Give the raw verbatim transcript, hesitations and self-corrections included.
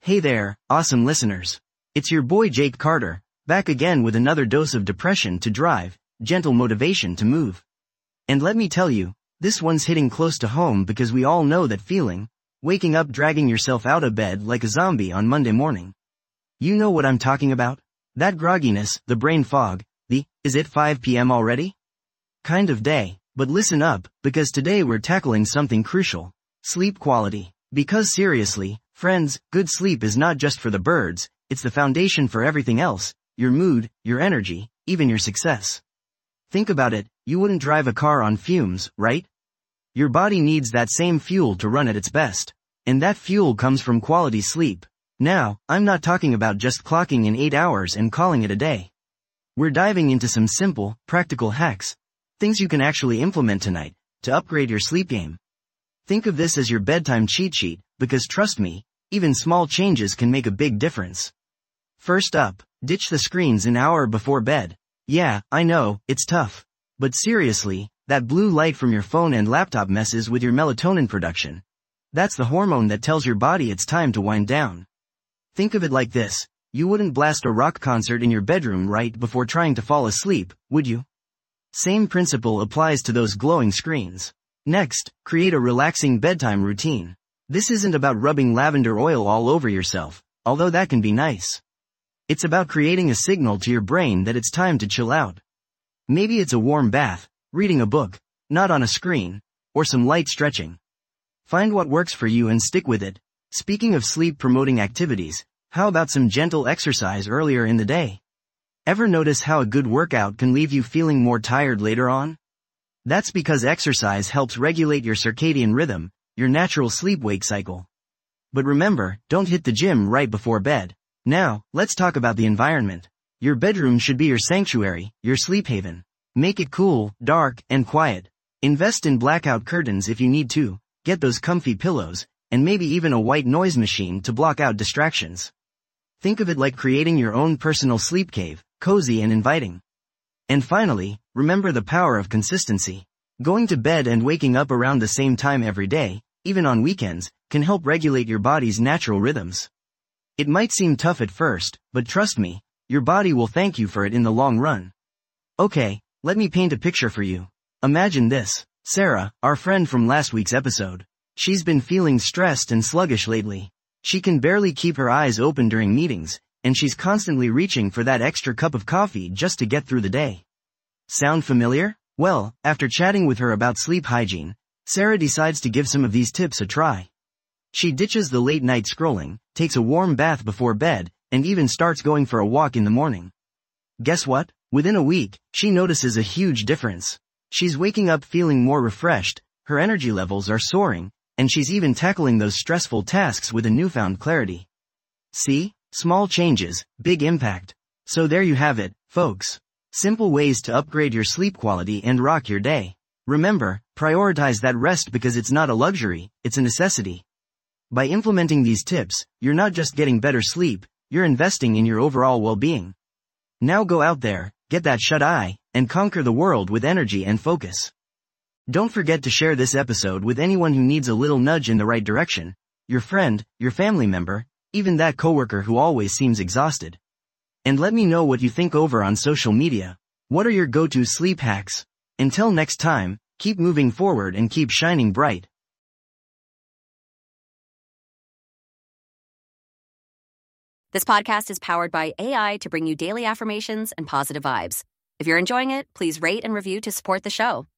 Hey there, awesome listeners. It's your boy Jake Carter, back again with another dose of depression to drive, gentle motivation to move. And let me tell you, this one's hitting close to home because we all know that feeling, waking up dragging yourself out of bed like a zombie on Monday morning. You know what I'm talking about? That grogginess, the brain fog, the, is it five p m already? Kind of day, but listen up, because today we're tackling something crucial. Sleep quality. Because seriously, friends, good sleep is not just for the birds, it's the foundation for everything else, your mood, your energy, even your success. Think about it, you wouldn't drive a car on fumes, right? Your body needs that same fuel to run at its best. And that fuel comes from quality sleep. Now, I'm not talking about just clocking in eight hours and calling it a day. We're diving into some simple, practical hacks, things you can actually implement tonight, to upgrade your sleep game. Think of this as your bedtime cheat sheet, because trust me, even small changes can make a big difference. First up, ditch the screens an hour before bed. Yeah, I know, it's tough. But seriously, that blue light from your phone and laptop messes with your melatonin production. That's the hormone that tells your body it's time to wind down. Think of it like this, you wouldn't blast a rock concert in your bedroom right before trying to fall asleep, would you? Same principle applies to those glowing screens. Next, create a relaxing bedtime routine. This isn't about rubbing lavender oil all over yourself, although that can be nice. It's about creating a signal to your brain that it's time to chill out. Maybe it's a warm bath, reading a book, not on a screen, or some light stretching. Find what works for you and stick with it. Speaking of sleep-promoting activities, how about some gentle exercise earlier in the day? Ever notice how a good workout can leave you feeling more tired later on? That's because exercise helps regulate your circadian rhythm, your natural sleep-wake cycle. But remember, don't hit the gym right before bed. Now, let's talk about the environment. Your bedroom should be your sanctuary, your sleep haven. Make it cool, dark, and quiet. Invest in blackout curtains if you need to, get those comfy pillows, and maybe even a white noise machine to block out distractions. Think of it like creating your own personal sleep cave, cozy and inviting. And finally, remember the power of consistency. Going to bed and waking up around the same time every day, even on weekends, can help regulate your body's natural rhythms. It might seem tough at first, but trust me, your body will thank you for it in the long run. Okay, let me paint a picture for you. Imagine this. Sarah, our friend from last week's episode. She's been feeling stressed and sluggish lately. She can barely keep her eyes open during meetings, and she's constantly reaching for that extra cup of coffee just to get through the day. Sound familiar? Well, after chatting with her about sleep hygiene, Sarah decides to give some of these tips a try. She ditches the late night scrolling, takes a warm bath before bed, and even starts going for a walk in the morning. Guess what? Within a week, she notices a huge difference. She's waking up feeling more refreshed, her energy levels are soaring, and she's even tackling those stressful tasks with a newfound clarity. See? Small changes, big impact. So there you have it, folks. Simple ways to upgrade your sleep quality and rock your day. Remember, prioritize that rest because it's not a luxury, it's a necessity. By implementing these tips, you're not just getting better sleep, you're investing in your overall well-being. Now go out there, get that shut-eye, and conquer the world with energy and focus. Don't forget to share this episode with anyone who needs a little nudge in the right direction. Your friend, your family member, even that coworker who always seems exhausted. And let me know what you think over on social media. What are your go-to sleep hacks? Until next time, keep moving forward and keep shining bright. This podcast is powered by A I to bring you daily affirmations and positive vibes. If you're enjoying it, please rate and review to support the show.